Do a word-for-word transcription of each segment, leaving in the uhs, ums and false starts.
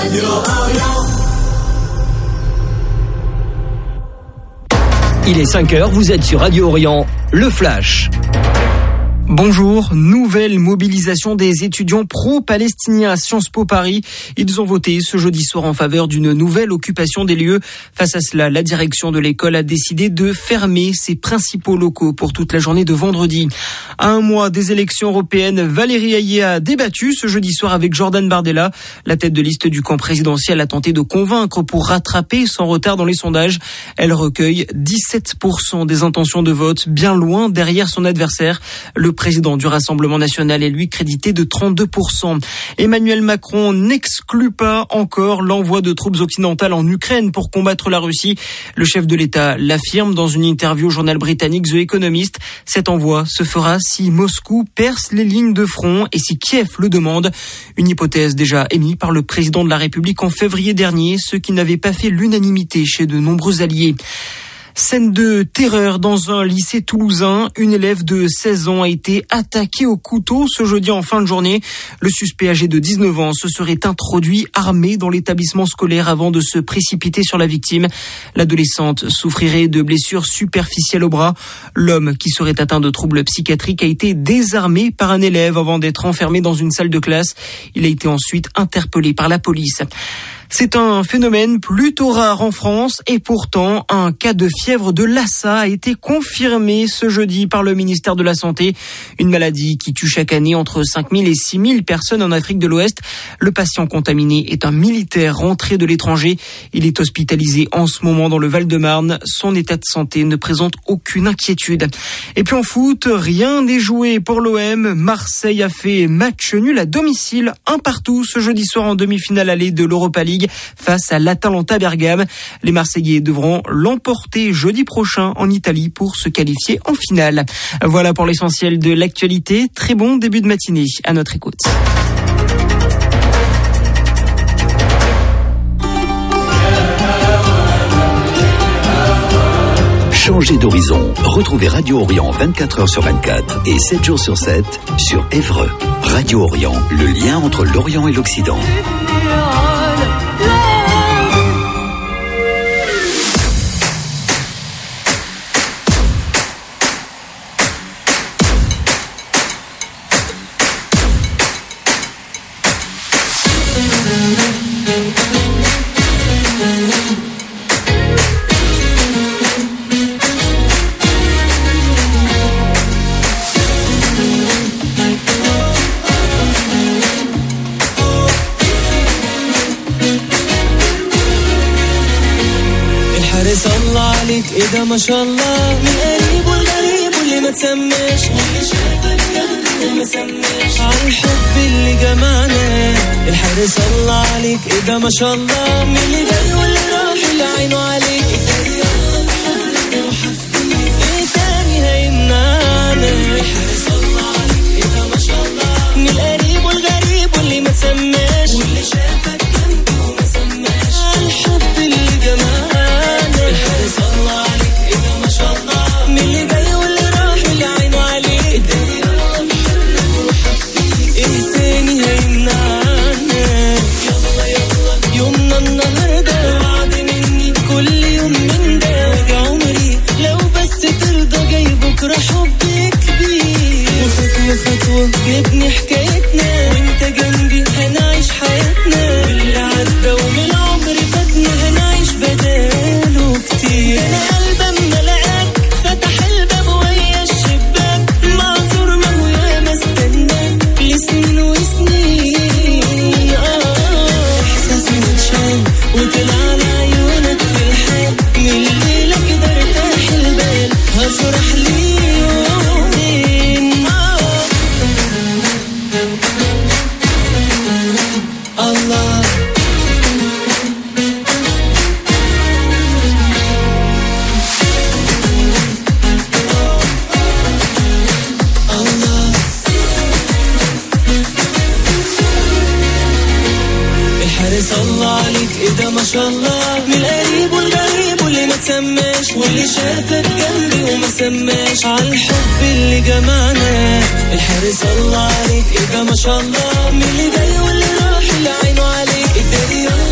Radio Orient. Il est cinq heures, vous êtes sur Radio Orient, le Flash. Bonjour, nouvelle mobilisation des étudiants pro-palestiniens à Sciences Po Paris. Ils ont voté ce jeudi soir en faveur d'une nouvelle occupation des lieux. Face à cela, la direction de l'école a décidé de fermer ses principaux locaux pour toute la journée de vendredi. À un mois des élections européennes, Valérie Hayé a débattu ce jeudi soir avec Jordan Bardella. La tête de liste du camp présidentiel a tenté de convaincre pour rattraper son retard dans les sondages. Elle recueille dix-sept pour cent des intentions de vote, bien loin derrière son adversaire. Le président du Rassemblement national est lui crédité de trente-deux pour cent. Emmanuel Macron n'exclut pas encore l'envoi de troupes occidentales en Ukraine pour combattre la Russie. Le chef de l'État l'affirme dans une interview au journal britannique The Economist. Cet envoi se fera si Moscou perce les lignes de front et si Kiev le demande. Une hypothèse déjà émise par le président de la République en février dernier, ce qui n'avait pas fait l'unanimité chez de nombreux alliés. Scène de terreur dans un lycée toulousain. Une élève de seize ans a été attaquée au couteau ce jeudi en fin de journée. Le suspect âgé de dix-neuf ans se serait introduit armé dans l'établissement scolaire avant de se précipiter sur la victime. L'adolescente souffrirait de blessures superficielles au bras. L'homme, qui serait atteint de troubles psychiatriques, a été désarmé par un élève avant d'être enfermé dans une salle de classe. Il a été ensuite interpellé par la police. C'est un phénomène plutôt rare en France et pourtant un cas de fièvre de Lassa a été confirmé ce jeudi par le ministère de la Santé. Une maladie qui tue chaque année entre cinq mille et six mille personnes en Afrique de l'Ouest. Le patient contaminé est un militaire rentré de l'étranger. Il est hospitalisé en ce moment dans le Val-de-Marne. Son état de santé ne présente aucune inquiétude. Et puis en foot, rien n'est joué pour l'O M. Marseille a fait match nul à domicile, un partout ce jeudi soir en demi-finale allée de l'Europa League face à l'Atalanta Bergame. Les Marseillais devront l'emporter jeudi prochain en Italie pour se qualifier en finale. Voilà pour l'essentiel de l'actualité. Très bon début de matinée à notre écoute. Changez d'horizon. Retrouvez Radio Orient vingt-quatre heures sur vingt-quatre et sept jours sur sept sur Évreux. Radio Orient, le lien entre l'Orient et l'Occident. إذا ما شاء الله من قريب والغريب واللي ما تسميش واللي شافك قلبي وما سميش على الحب اللي جمعنا الحارس الله عليك إذا ما شاء الله من اللي جاي واللي راح اللي عينه عليك يلا بحبك وحفظيك إيه تاني هيمنعنا الحارس الله عليك إذا ما شاء الله من القريب والغريب واللي ما تسميش واللي شافك قلبي وما سميش على الحب اللي جمعنا الحارس الله من اللي جاي واللي راح واللي عينه عليك يلا بحبك وحفظيك ايه تاني هيمنعنا يلا يلا يومنا النهارده وعد مني كل يوم من ده وادي عمري لو بس ترضى جاي بكره حب كبير وخطوه خطوه نبني حكايتنا وانت جنبي هنعيش حياتنا واللي عدى ومن العمر فاتنا هنعيش بداله كتير انا قلبي ملقاك فتح الباب ويا الشباك معذور ما هو يا ما استناك لسنين وسنين اه احساسي متشال وطلع على عيونك في الحال من الليله كده ارتاح البال هفرح لي يومين اه الله الله عليك إذا ما شاء الله من القريب والغريب واللي ما تسماش واللي شافك جنبي وما سماش على الحب اللي جمعنا الحارس الله عليك إذا ما شاء الله من اللي جاي واللي راح اللي عينه عليك الدنيا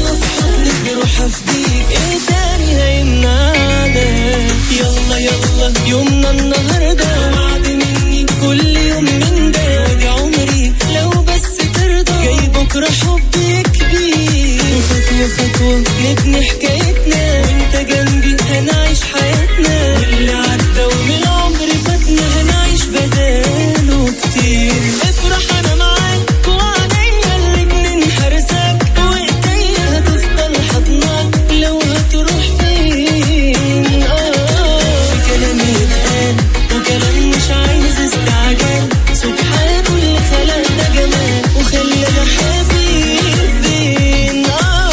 خطوة نبني حكايتنا، وانت جنبي هنعيش حياتنا، واللي عدى ومن العمر فاتنا هنعيش بداله كتير. افرح انا معاك وعليا الاتنين حرسك، وايديا هتفضل حضنك لو هتروح فين. اه في كلام يتقال وكلام مش عايز استعجال، سبحانه اللي خلق ده جمال وخلانا حبيبين.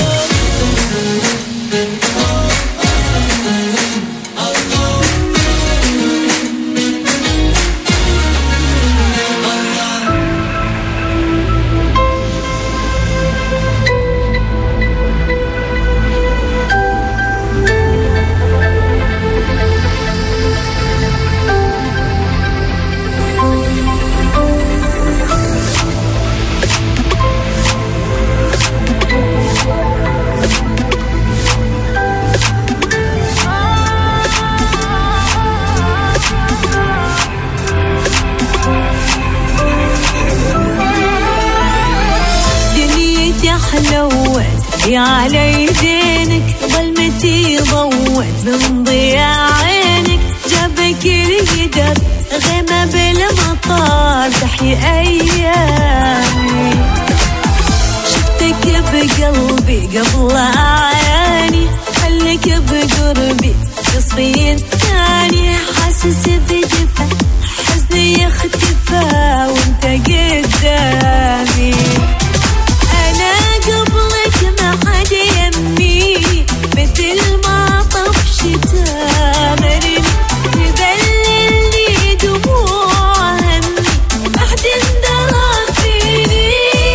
يا على يدينك ظلمتي ضوت من ضياع عينك، جابك القدر غيمة بالمطار تحيي أيامي، شفتك بقلبي قبل أعياني، خليك بقربي تصفين ثاني، حاسس بدفى حزني اختفى وانت قدامي. أنا قبلك ما حد يمي مثل ما طف شتا مرمي، تبللني دموع همي ما حد اندرى فيني،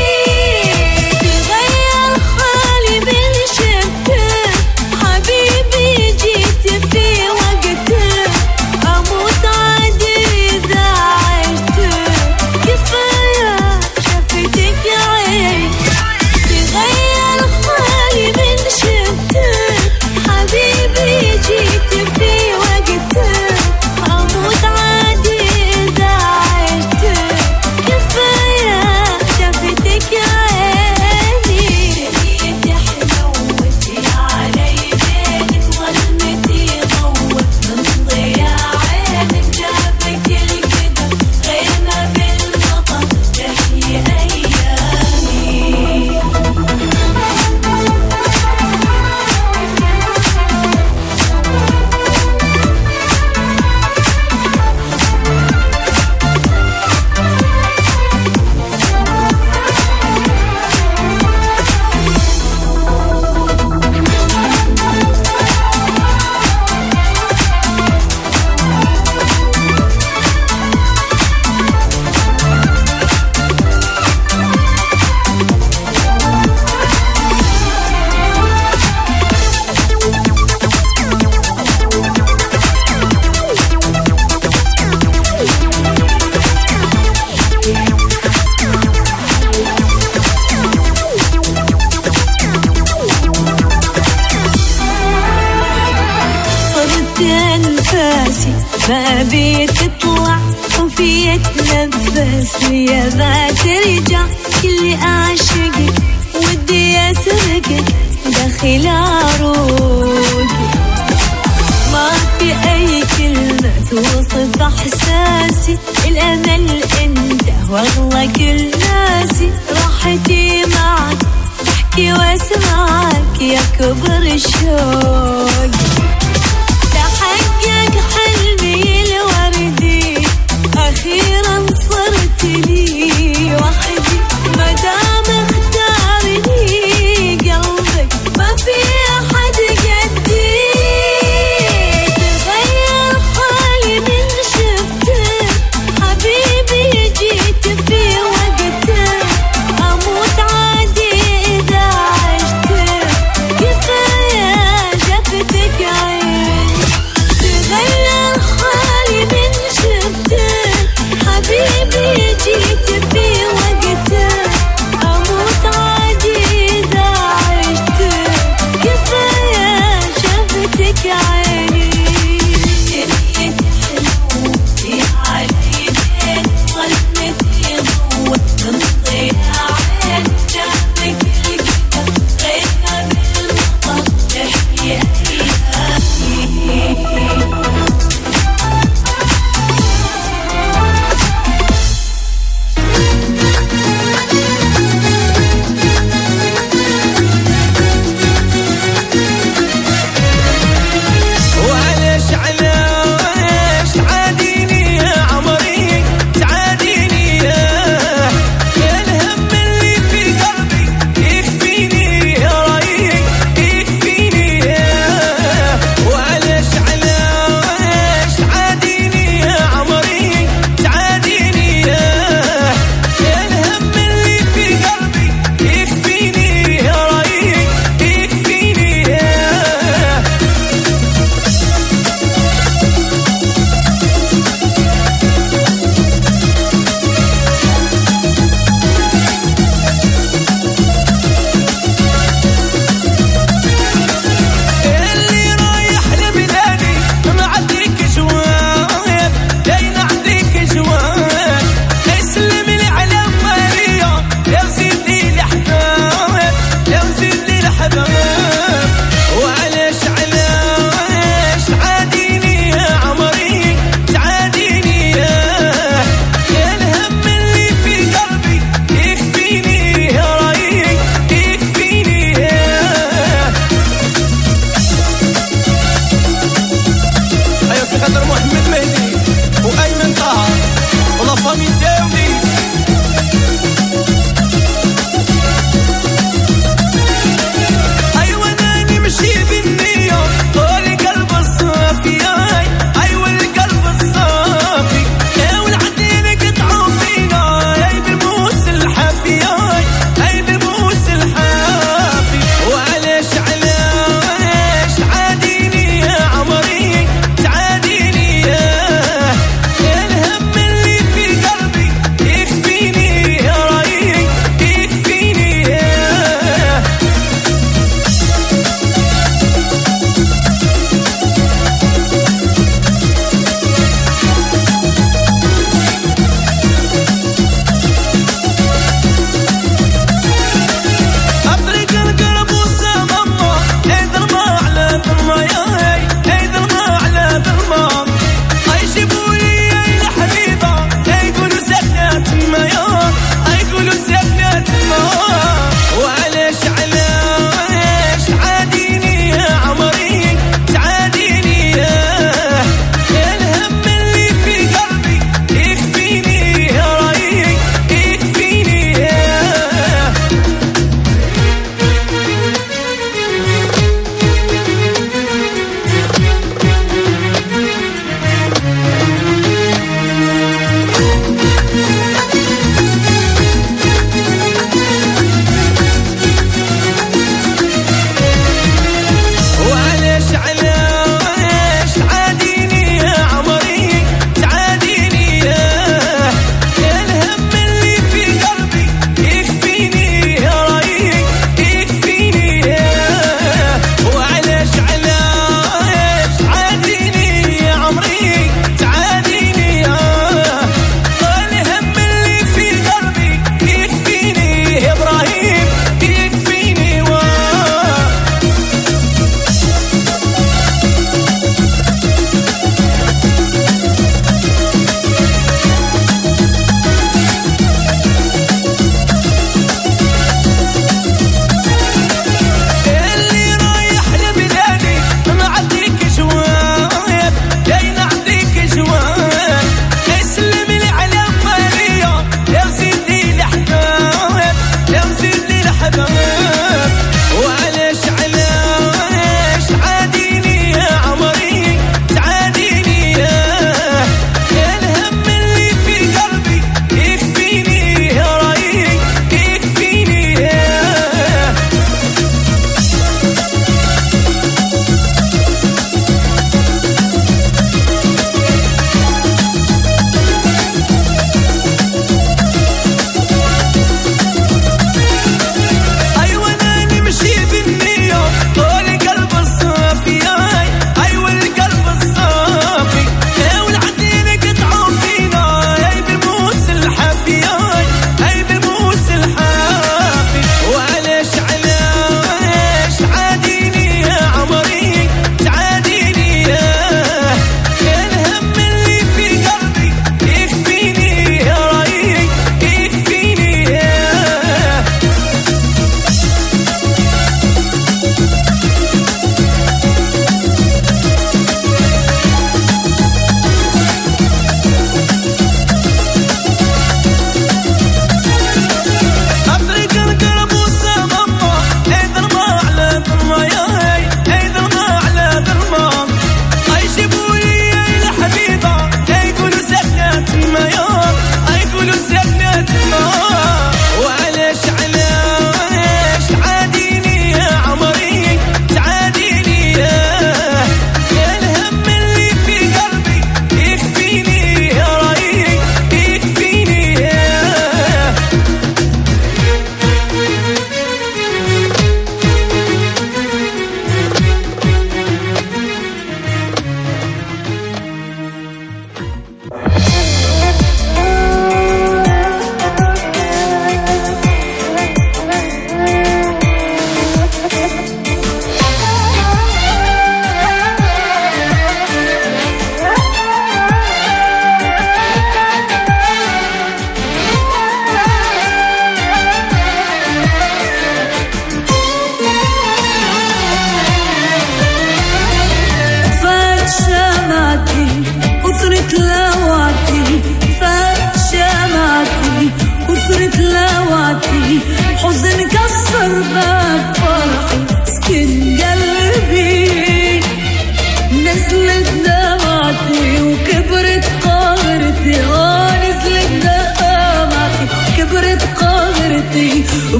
تغير حالي من شفتك حبيبي جيت في وقتك، أموت عادي إذا عشتك، كفاية شفتك يا عين، تغير حالي من شفتك حبيبي جيت في وقتك، أموت عادي إذا عشتك، كفاية شفتك يا عيني. دنيتي حلوت يا على يدينك ظلمتي ضوت من ضياع عينك، جابك القدر غيمة بالمطر تحيي أيامي. صرت أنفاسي ما أبي تطلع وفي أتنفس لي ما ترجع، كل أعشقك ودي أسرقك داخل عروقي، ما في أي كلمة توصف إحساسي، الأمل أنت والله كل ناسي، راحتي معك أحكي وأسمعك يا كبر الشوق، تحقق حلمي الوردي أخيرا صرت لي وحدي، مدام اختارني قلبك ما في أحد قدي، تغير حالي من شفتك حبيبي جيت في وقتك، أموت عادي إذا عشتك، كفاية شفتك عين، تغير حالي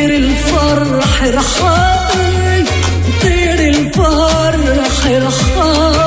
طير الفرح رحال طير الفرح رحال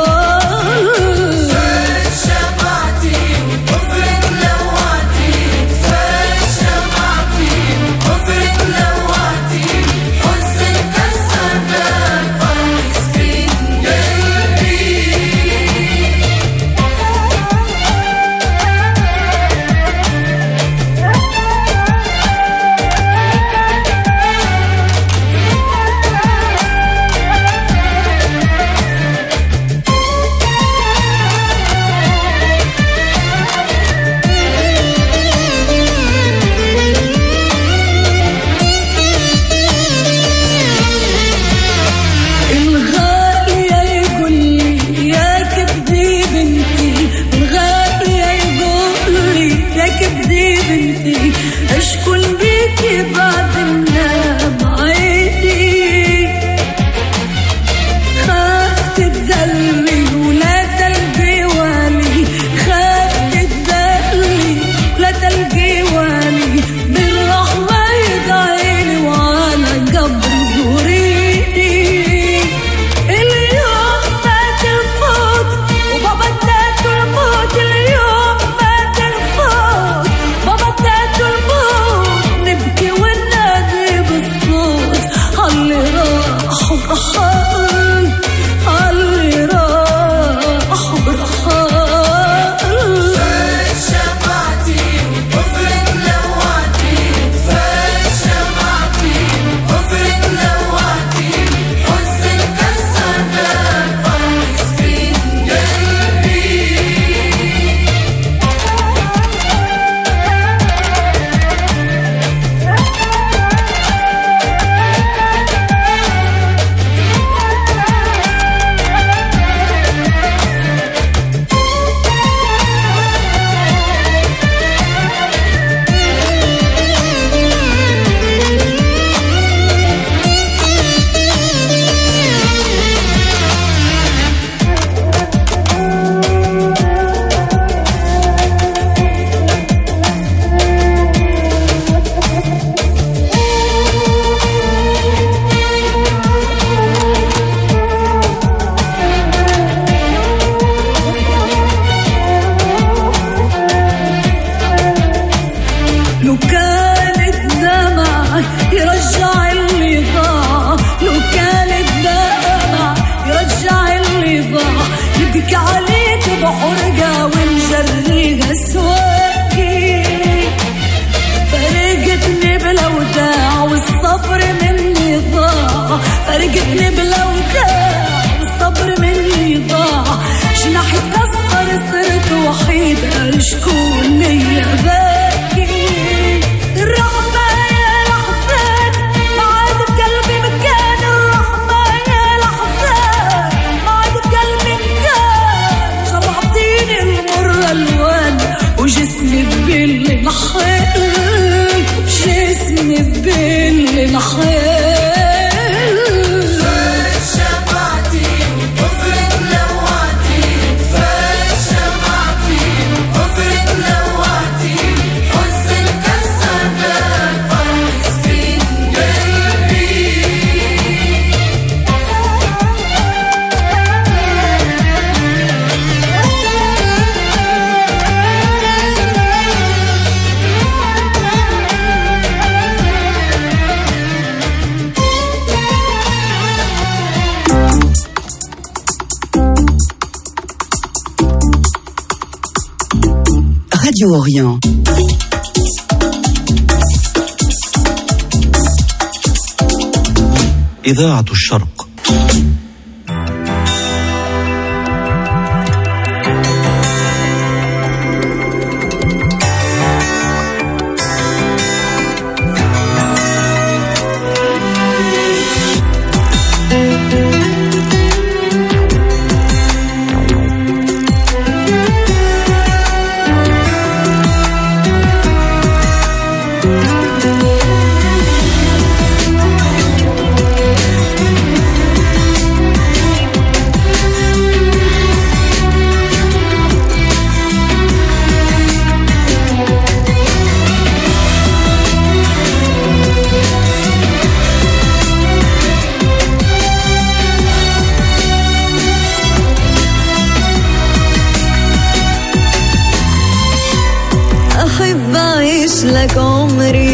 فرقتني بالأوداع والصبر مني ضاع جناحي اتكسر صرت وحيدة شكون يا باكي الرحمة يا الأحزان ما عاد بقلبي مكان الرحمة يا الأحزان ما عاد بقلبي مكان شرعتيني المر ألوان وجسمي ببل محل جسمي ببل محل Radio Orient. إذاعة الشرق.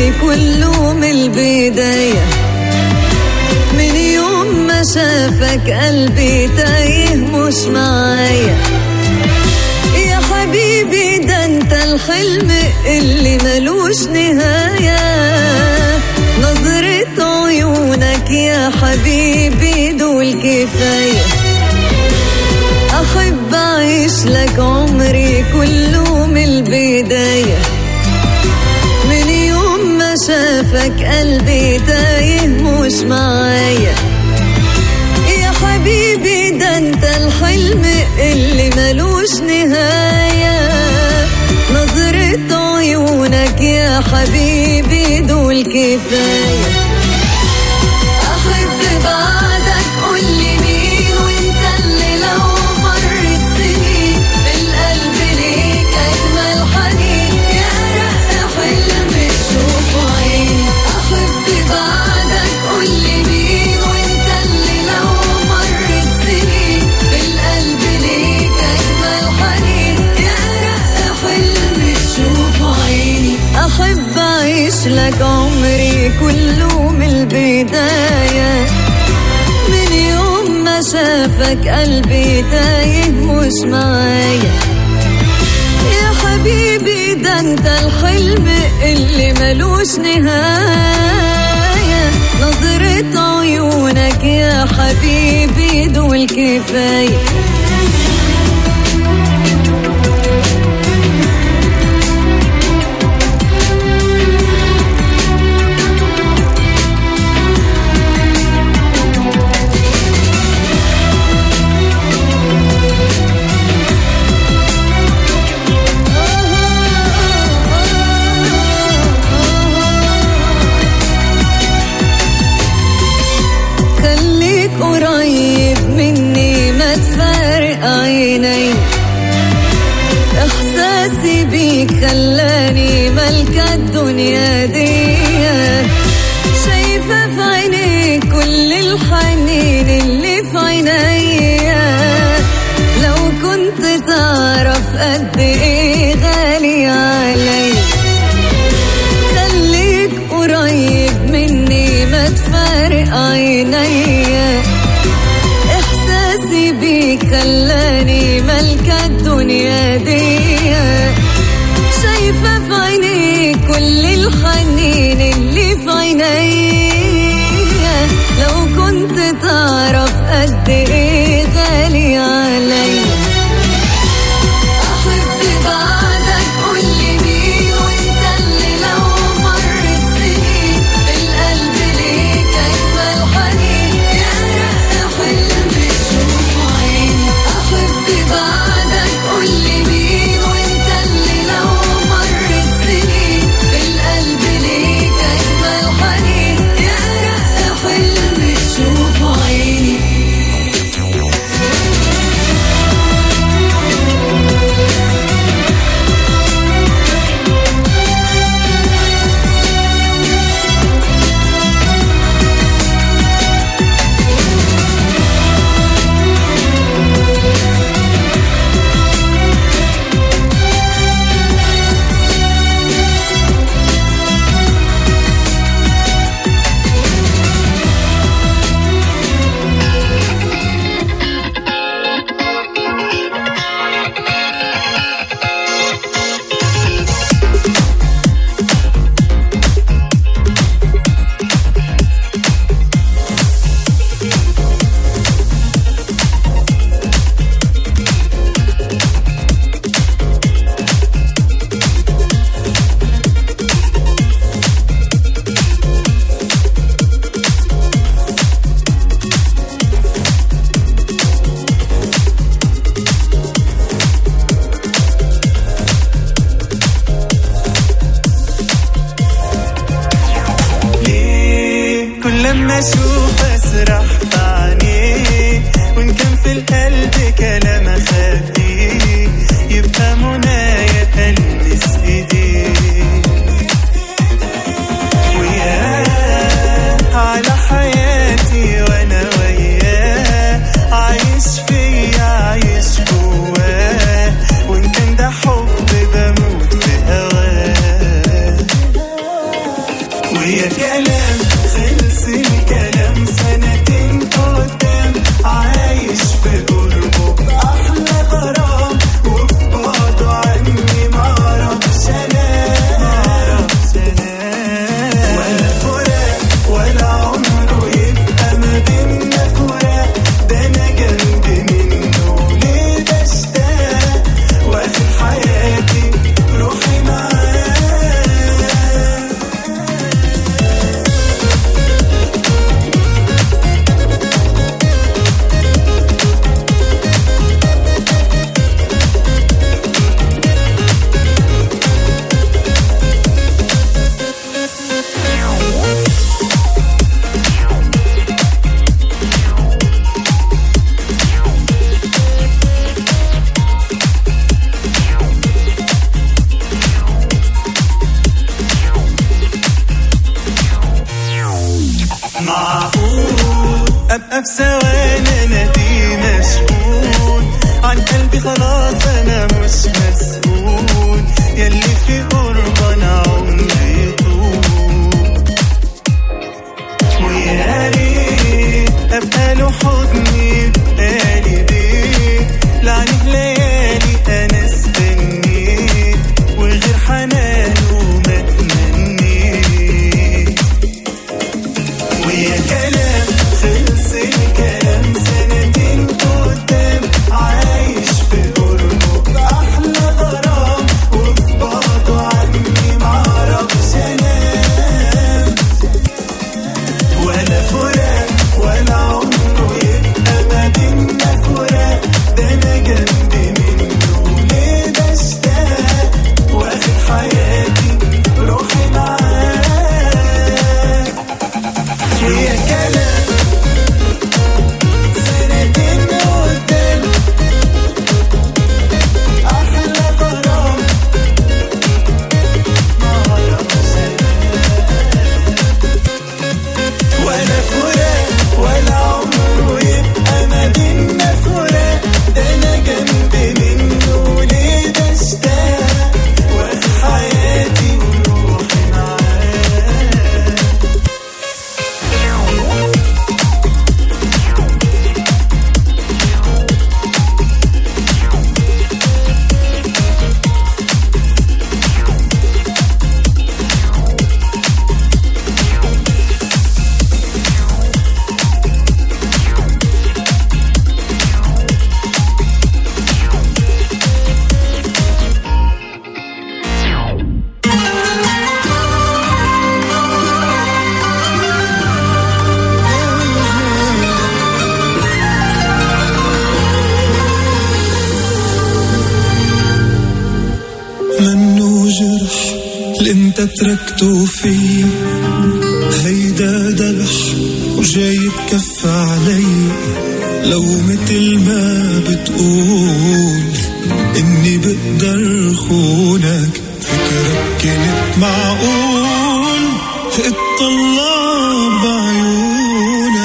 عمري كله من البداية، من يوم ما شافك قلبي تايه مش معايا. يا حبيبي ده انت الحلم اللي ملوش نهاية، نظرة عيونك يا حبيبي دول كفاية. أحب أعيش لك عمري كله من البداية، من يوم ما شافك قلبي تايه مش معايا. يا حبيبي ده انت الحلم اللي ملوش نهاية، نظرة عيونك يا حبيبي دول كفاية. أحب بعدك قولي مين، وانت اللي لو مرت سنين في القلب ليك أجمل حنين، يا رق حلم تشوفه عيني. أحب بعدك قولي مين، وانت اللي لو مرت سنين في القلب ليك أجمل حنين، يا رق حلم تشوفه عيني. أحب أعيش لك عمري كله من البداية، من يوم ما شافك قلبي تايه مش معايا. يا حبيبي ده انت الحلم اللي ملوش نهاية، نظرة عيونك يا حبيبي دول كفاية. قريب مني ما تفارق عيني، احساسي بيك خلاني ملكة الدنيا دي. شايفة في عينيك كل الحنين اللي في عينيا، لو كنت تعرف قد ايه غالي علي. خليك قريب مني ما تفارق عيني، احساسي بيك خلاني ملكة الدنيا دي. شايفة في عينيك كل الحنين اللي في عينيا، لو كنت تعرف قد ايه غالي علي. أحب بعدك قولي مين، وانت اللي لو مرت سنين في القلب ليك أجمل حنين، يا رق حلم تشوفه عيني. أحب بعدك قولي مين، وانت اللي لو مرت سنين في القلب ليك أجمل حنين، يا رق حلم تشوفه عيني. لما اشوف اسرح في عينيه، وان كان في القلب كلام اخبيه، يبقى منايا البس ايديه. وياه على حياتي وانا وياه، عايش فيا عايش جواه، وان كان ده حب بموت في هواه. كلام خلص الكلام سنتين قدام عايش في قربه بأحلى غرام وفي بعده عني معرفش انام ولا فراق ولا عمره يبقى ما بينا فراق ده انا جنب منه ليه بشتاق واخد حياتي روحي معاه أبقى في ثواني نادي مشغول عن قلبي خلاص أنا مش مسؤول ياللي في قرب أنا عمري طول ويا ريت أبقى له حضني بقالي بيت لعنه ليالي أنا استنيت وغير حنانه ما تمنيت ويا كلام خلص الكلام سنتين قدام عايش في قربه بأحلى غرام وفي بعضه عني معرفش انام ولا فراق ولا عمره يبقى ما بينا فراق ده انا جنب منه ليه بشتاق واخد حياتي روحي معاه ويا كلام سنتين قدام أحلى غرام معرفش ولا فراق ولا عمره يبقى ما بينا فراق ده أنا جنب منه ليه بشتاق واخد حياتي وروحي معاه منو جرح اللي انت تركته فيه هيدا دبح وجاي تكفى علي لو متل ما بتقول اني بقدر خونك فكرك كنت معقول اطلع بعيونك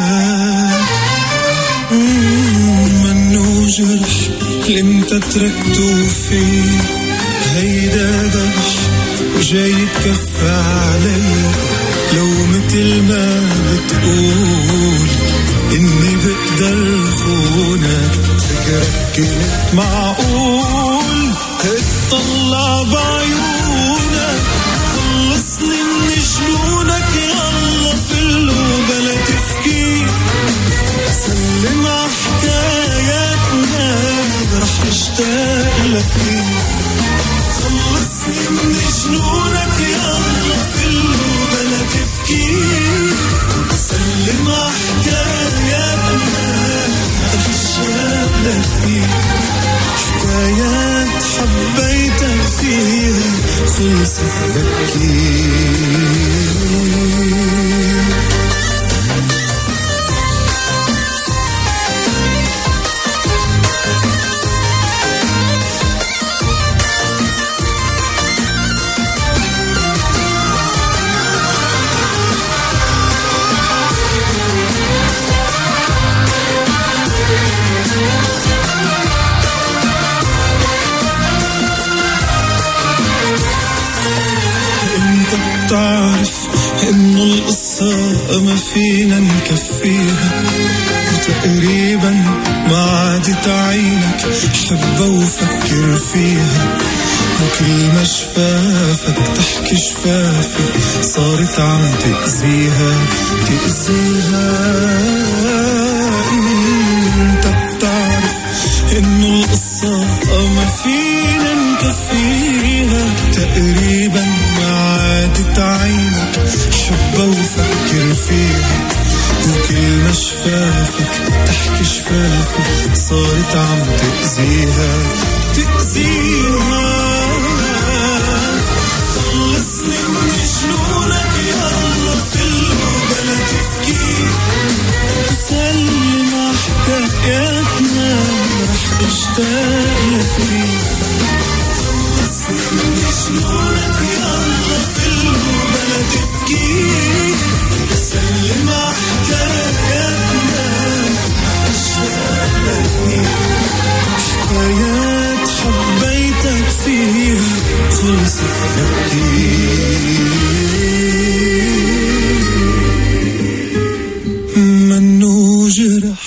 منو جرح اللي انت تركته فيه هيدا دبح وجاي تكفى علي لو متل ما بتقول اني بقدر خونك فكرك كنت معقول اطلع بعيونك خلصني من جنونك يلا فلو بلا تفكير سلم ع حكاياتنا رح اشتاق لك خلصني من جنونك يلا فلو بلا تفكير سلم ع حكاياتنا رح اشتاق لك حكايات حبيتك فيها خلصت بكير تعرف إنه القصة ما فينا نكفيها، وتقريبا ما عادت عينك حبة وفكر فيها، وكل ما شفافك تحكي شفافي صارت عم تأذيها تأذيها. انت بتعرف انه القصة ما فينا نكفيها، تقريبا ما عادت عينك حبة وفكر فيها، وكل ما شفافك تحكي شفافي صارت عم تأذيها تأذيها. خلصني من جنونك يلا كله بلا تفكير، وسلم حكاياتنا رح اشتاق لك فيه. خلصني من جنونك يلا كله بلا تفكير، سلم حكاياتنا اشتاق لك فيه. حكايات حبيتك فيها خلصت كتير منو جرح.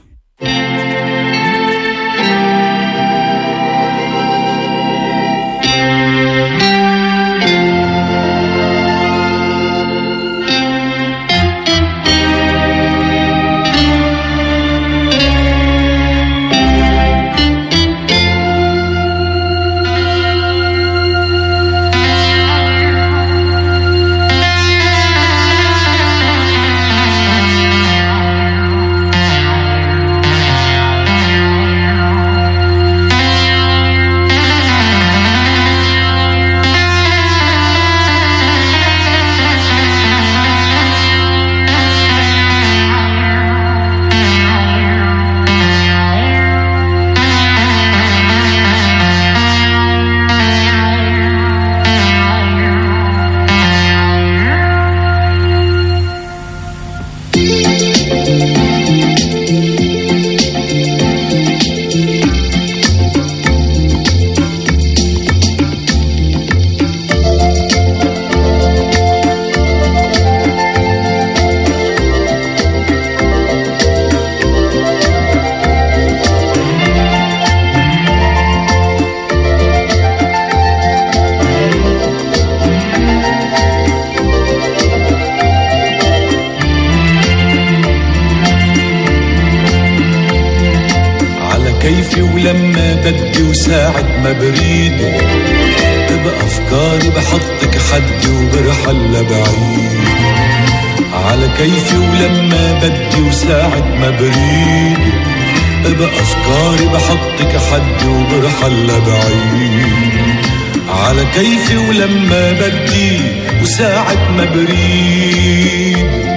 كيفي ولما بدي وساعة ما بريد بأفكاري بحطك حدي وبرحل لبعيد. على كيفي ولما بدي وساعة ما بريد بأفكاري بحطك حدي وبرحل لبعيد. على كيفي ولما بدي وساعة ما بريد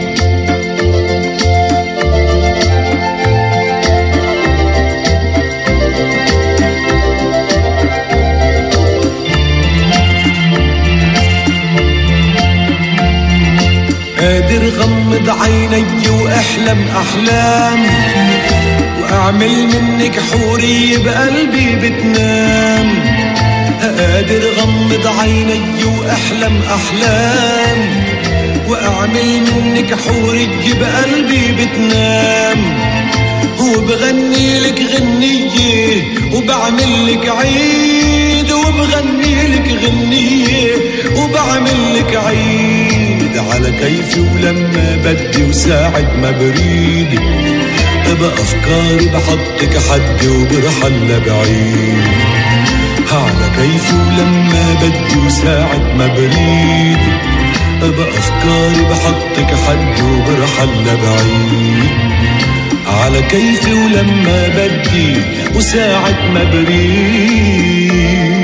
قادر غمض عيني واحلم احلام واعمل منك حورية بقلبي بتنام. قادر غمض عيني واحلم احلام واعمل منك حورية بقلبي بتنام. وبغني لك غنية وبعمل لك عيد، وبغني لك غنية وبعمل لك عيد. على كيفي ولما بدي وساعد ما بريد بأفكاري بحطك حدي وبرحل لبعيد. على كيفي ولما بدي وساعد ما بريد بأفكاري بحطك حدي وبرحل لبعيد. على كيفي ولما بدي وساعد ما بريد.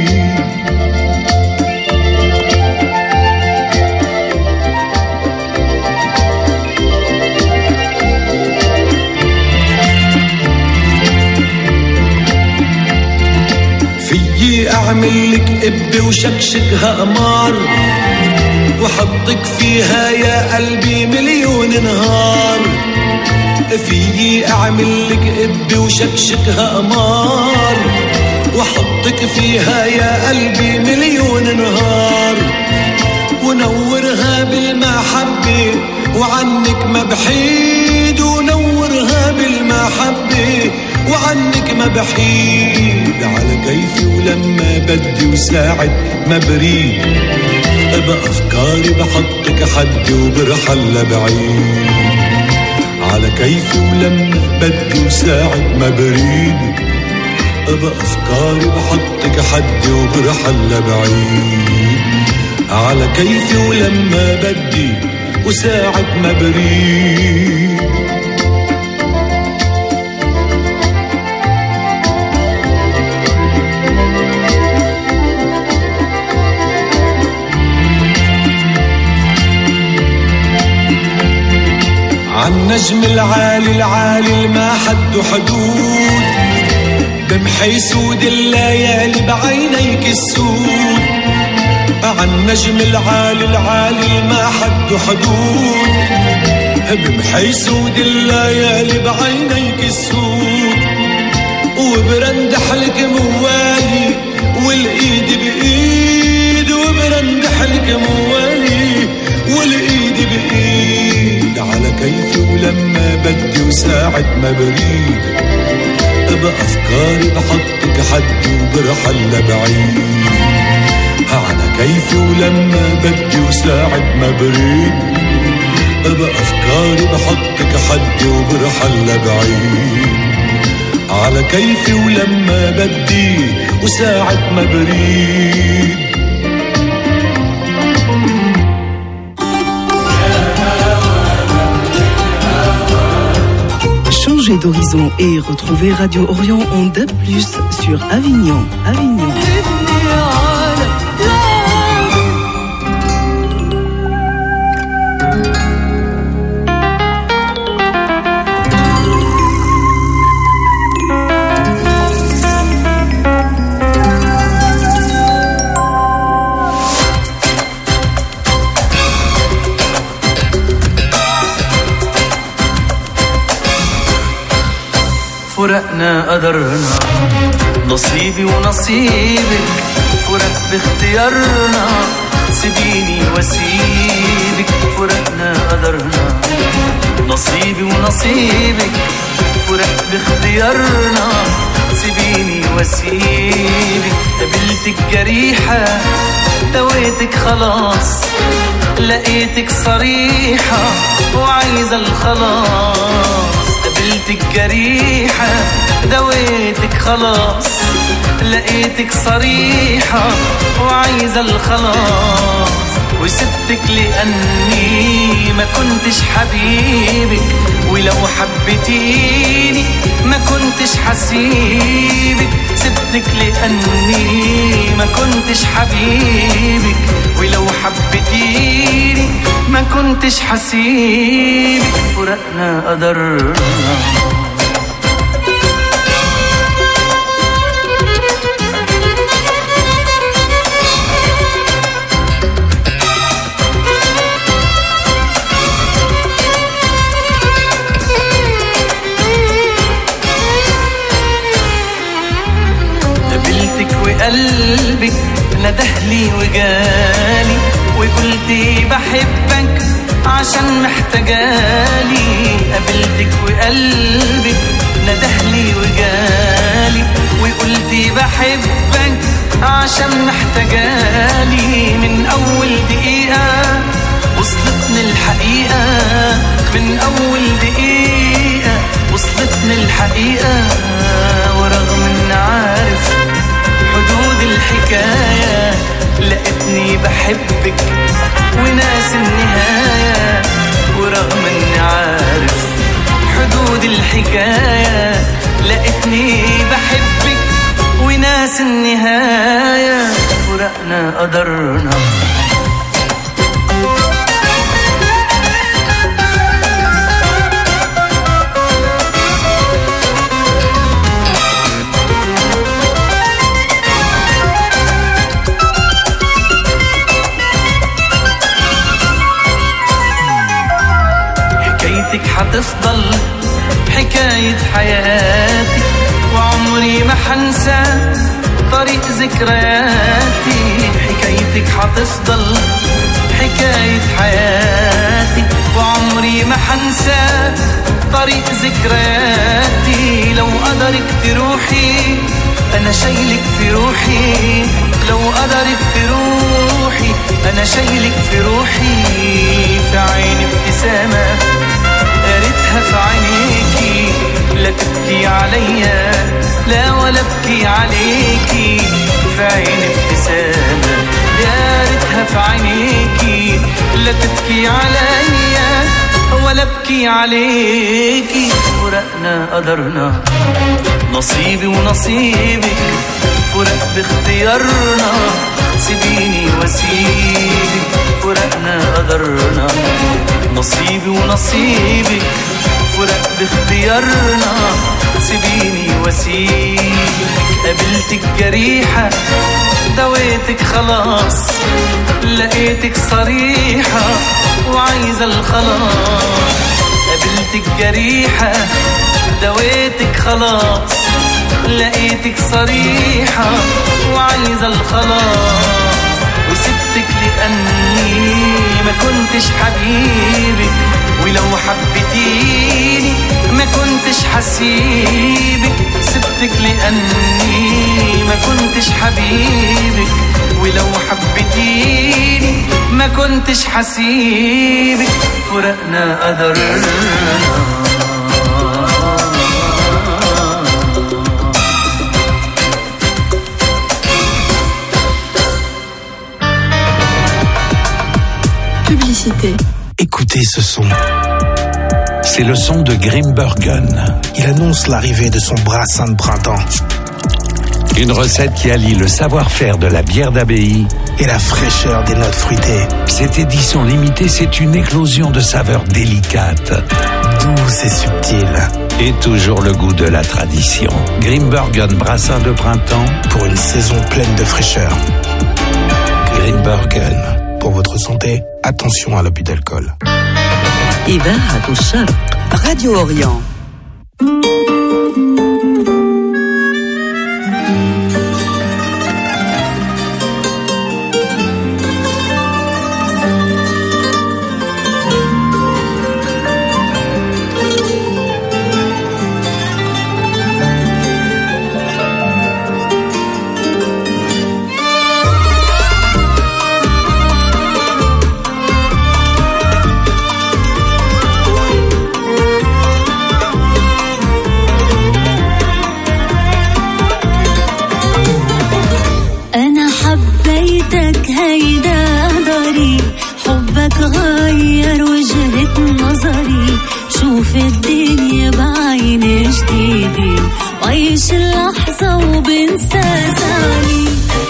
أعمل لك إبي وشكشكها قمار وحطك فيها يا قلبي مليون نهار. فيي أعمل لك إبي وشكشكها قمار وحطك فيها يا قلبي مليون نهار. ونورها بالمحبة وعنك ما بحيد، ونورها بالمحبة وعنك ما بحيد. على كيفي ولما بدي وساعد ما بريد، بأفكاري بحطك حدي وبرحل لبعيد. على كيفي ولما بدي وساعد ما بريد، بأفكاري بحطك حدي وبرحل لبعيد. على كيفي ولما بدي وساعد ما بريد. عالنجم العالي العالي ما حد حدود، بمحي سود الليالي بعينيك السود. عالنجم العالي العالي ما حد حدود، بمحي سود الليالي بعينيك السود. وبرندح لك موالي والايد بايد، وبرندح لك موالي والايد بايد. على كيفي ولما بدي وساعد ما بريد، بأفكاري بحطك حدي وبرحل لبعيد. على كيفي ولما بدي وساعد ما بريد، بأفكاري بحطك حدي وبرحل لبعيد. على كيفي ولما بدي وساعد ما بريد. Changez d'horizon et retrouvez Radio Orient en D A B plus, sur Avignon. Avignon. فرقنا قدرنا، نصيبي ونصيبك، فرق باختيارنا، سيبيني وسيبك. فرقنا قدرنا، نصيبي ونصيبك، فرق باختيارنا، سيبيني وسيبك. قبلتك جريحة دويتك خلاص، لقيتك صريحة وعايزة الخلاص. قبلتك جريحة دويتك خلاص، لقيتك صريحة وعايزة الخلاص. وسبتك لأني ما كنتش حبيبك، ولو حبيتيني ما كنتش حسيبك. سبتك لأني ما كنتش حبيبك، ولو حبيتيني ما كنتش حسيبك. فرقنا قدرنا. قبلتك وقلبك ندهلي وجالي، وقلتي بحبك عشان محتاجالي. قبلتك وقلبك ندهلي وجالي، وقلتي بحبك عشان محتاجالي. من أول دقيقة وصلتني الحقيقة، من أول دقيقة وصلتني الحقيقة. ورغم إن عارف حدود الحكاية، لقيتني بحبك وناس النهاية. ورغم إني عارف حدود الحكاية، لقيتني بحبك وناس النهاية. فرقنا قدرنا. حتفضل حكاية حياتي، وعمري ما حنسى طريق ذكرياتي. حكايتك حتفضل حكاية حياتي وعمري ما حنسى طريق ذكرياتي. لو قدرك تروحي أنا شايلك في روحي، لو قدرك تروحي أنا شايلك في روحي. في عيني ابتسامة قريتها في عينيكي، لا تبكي عليا لا ولا ابكي عليكي. في عيني ابتسامة يا ريتها في عينيكي، لا تبكي عليا ولا ابكي عليكي. فرقنا قدرنا نصيبي ونصيبك، فرق باختيارنا سيبيني وسيبك. فرقنا قدرنا نصيبي ونصيبك، فرق باختيارنا سيبيني وسيبك. قابلتك جريحة دويتك خلاص، لقيتك صريحة وعايزة الخلاص. قابلتك جريحة دويتك خلاص، لقيتك صريحة وعايزة الخلاص. وسبتك لأني ما كنتش حبيبك، ولو حبيتيني ما كنتش حسيبك. سبتك لأني ما كنتش حبيبك، ولو حبيتيني ما كنتش حسيبك. فرقنا قدرنا. Publicité. Écoutez ce son. C'est le son de Grimbergen. Il annonce l'arrivée de son brassin de printemps. Une recette qui allie le savoir-faire de la bière d'abbaye et la fraîcheur des notes fruitées. Cette édition limitée, c'est une éclosion de saveurs délicates, douces et subtiles. Et toujours le goût de la tradition. Grimbergen brassin de printemps pour une saison pleine de fraîcheur. Grimbergen. Pour votre santé, attention à l'abus d'alcool. إذاعة الشرق راديو أوريون. هيدا قدري، حبك غير وجهة نظري. شوف الدنيا بعين جديدة، وعيش اللحظة وبنسى زعلي.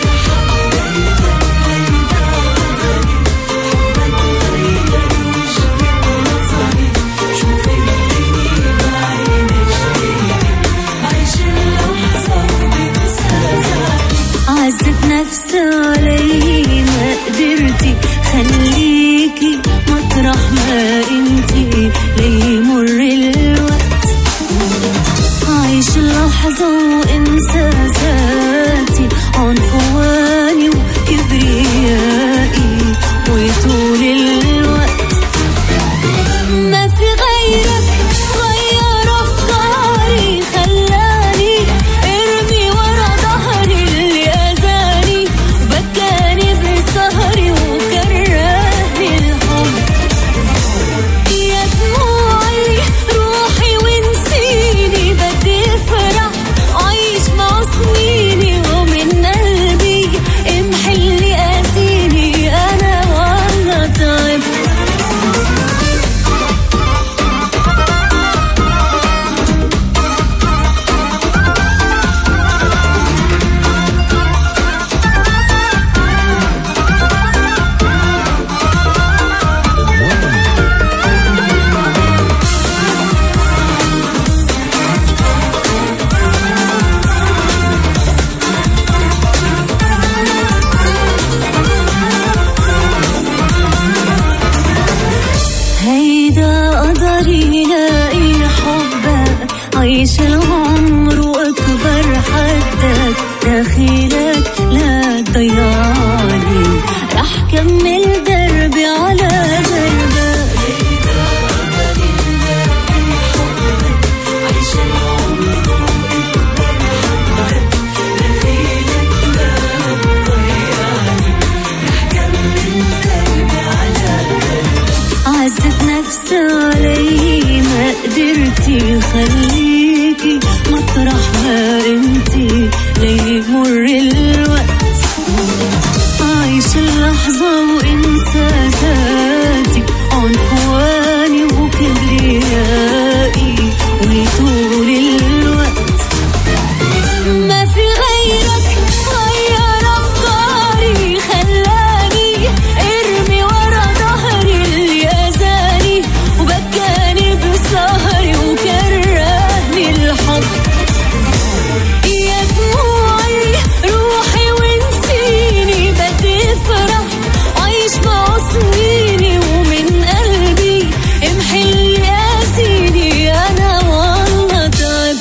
عزت نفسي علي ما قدرتي، خليكي مطرح ما انتي ليمر الوقت. عيش اللحظة وانسى ذاتي، عنفواني وكبريائي وطول الوقت. ما في غيرك غير أفكاري، خلاني ارمي ورا ظهري اللي أذاني، بكاني بسهري وكرهني الحب. يا دموعي روحي ونسيني، بدي افرح عيش مع سنيني، ومن قلبي امحي اللي قاسيني، أنا والله تعبت. هيدا قدري لاقي حبك، عيش العمر واكبر حدك، داخلك لا تضيعني. رح كمل دربي علي ما قدرتي خليكي مطرح ما انتي ليمر الوقت عايش اللحظة وانسى ذاتي عنفواني وكبريائي وطول الوقت ما في غيرك غير أفكاري خلاني ارمي ورا ظهري اللي أذاني وبكاني بسهري وكرهني الحب يا دموعي روحي ونسيني بدي افرح عايش مع سنيني ومن قلبي امحي اللي قاسيني أنا والله تعبت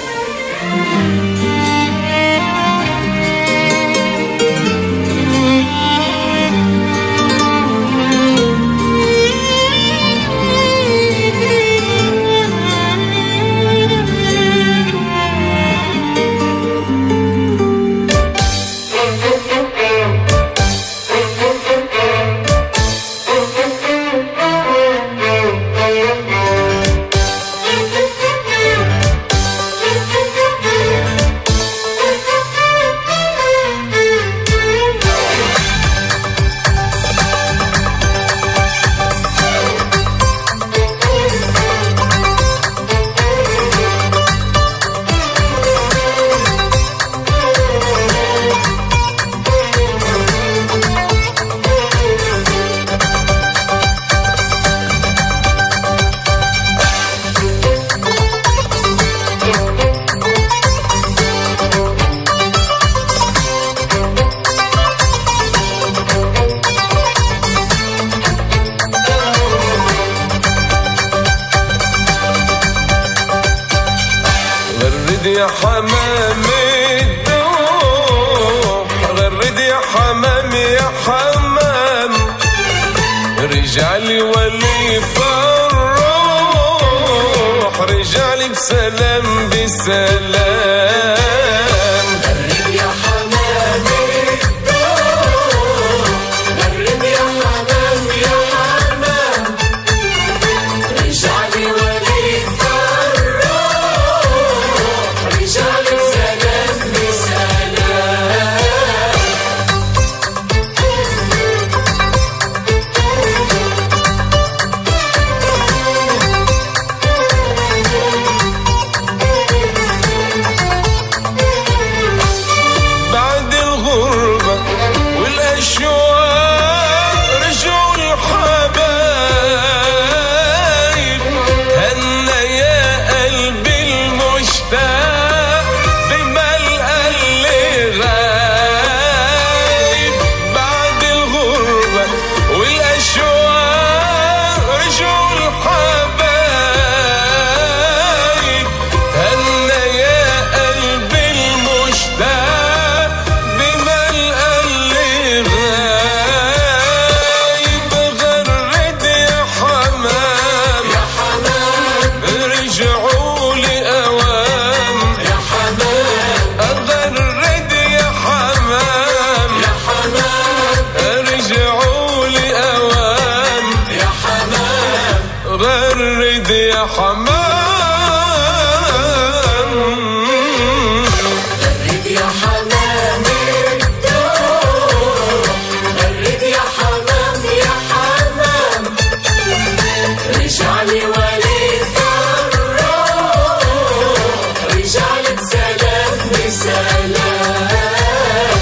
غرد يا حمام الدوح غرد يا حمام يا حمام رجعلي ولي فالروح رجعلي بسلام بسلام غرد يا حمام الدوح غرد يا حمام يا حمام رجعلي ولي فالروح رجعلي بسلام بسلام بعد الغربة والأشواق رجعوا الحبايب هنا يا قلبي المشتاق بملقى اللي غايب بعد الغربة والأشواق رجعوا الحبايب هنا يا قلبي المشتاق بملقى اللي غايب غرد يا حمام يا حمام رجعوا لي أوام يا حمام غرد يا حمام يا حمام رجعوا لي أوام يا حمام غرد يا حمام غرد يا حمام الدوح غرد يا حمام يا حمام رجعلي ولي فالروح رجعلي بسلام بسلام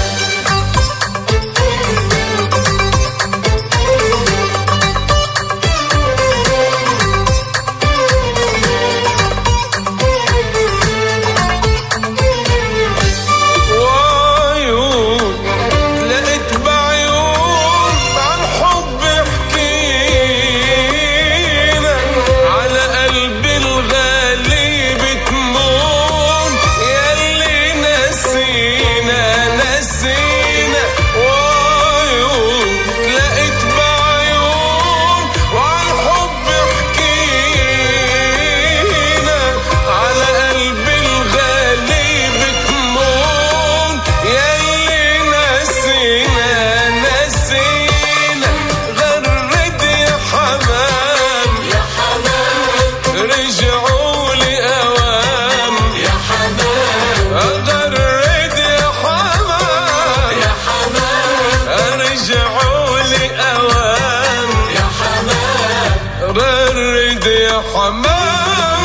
غرد يا حمام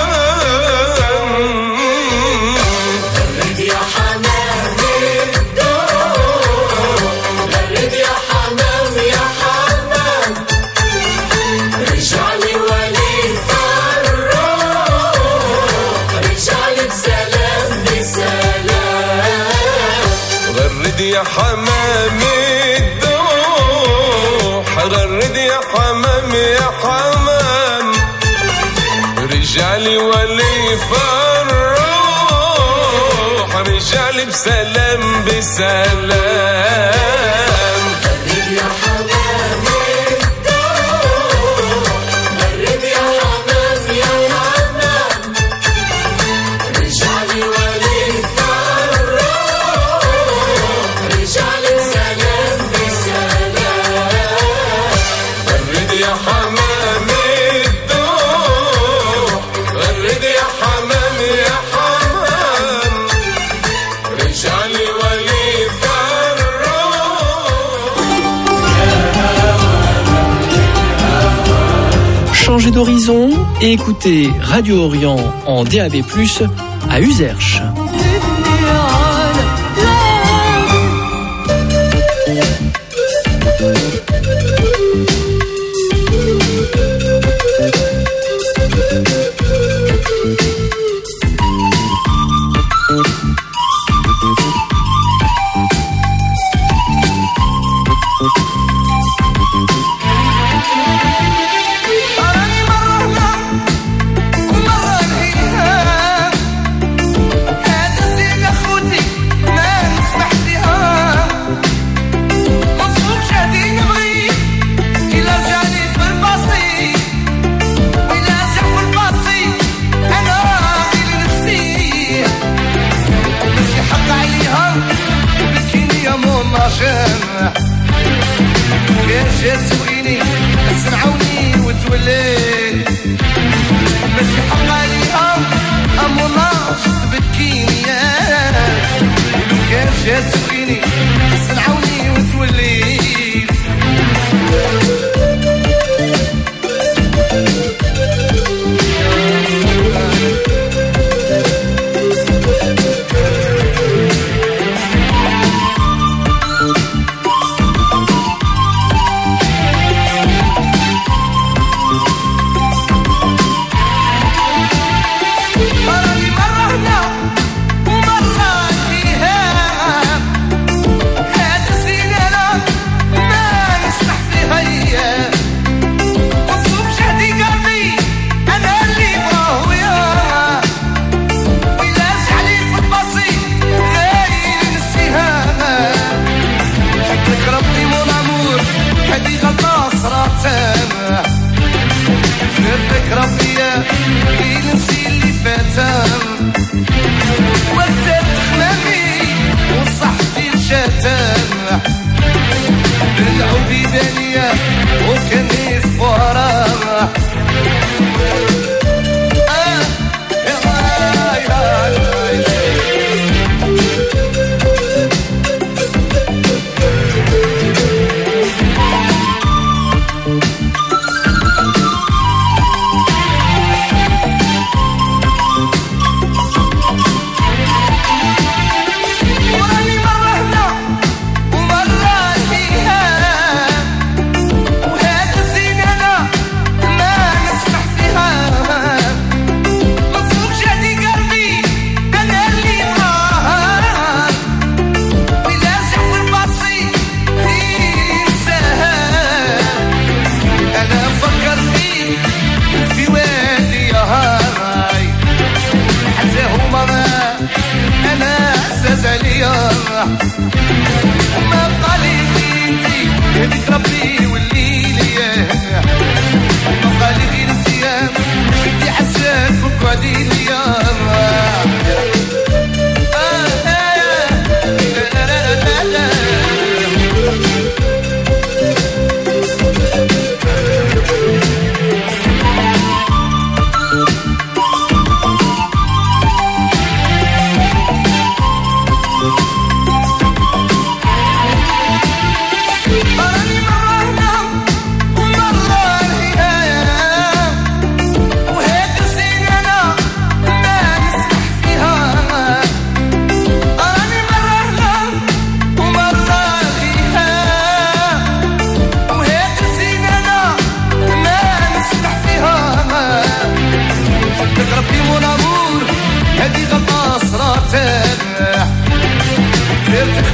غرد يا حمام الدور غرد يا حمام يا حمام رجع لي ولي الروح رجع لي بسلام بسلام غرد يا حمام الدور غرد يا حمام يا حمام رجع لي ولي الروح رجع لي بسلام بسلام غرد يا حمام الدور غرد يا حمام يا حمام رجع لي ولي الروح رجع لي بسلام بسلام غرد يا حمام الدور غرد يا حمام يا حمام رجع لي ولي Changez d'horizon et écoutez Radio Orient en D A B plus, à Uzerche. مرة هنا ومرة هنا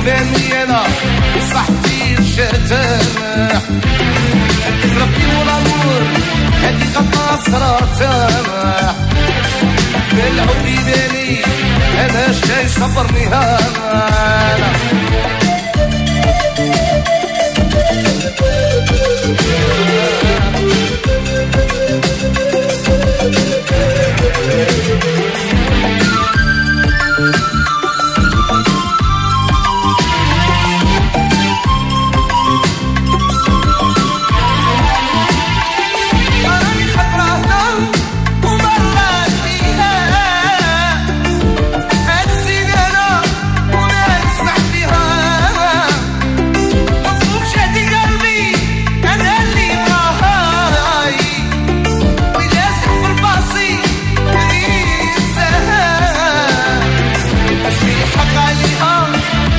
باني انا صحتي الشتامة ربي والامور هادي غطا صراتها بالعودي بالي انا شاي صبرني هانا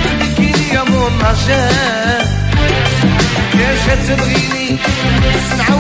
تبغيني تسمع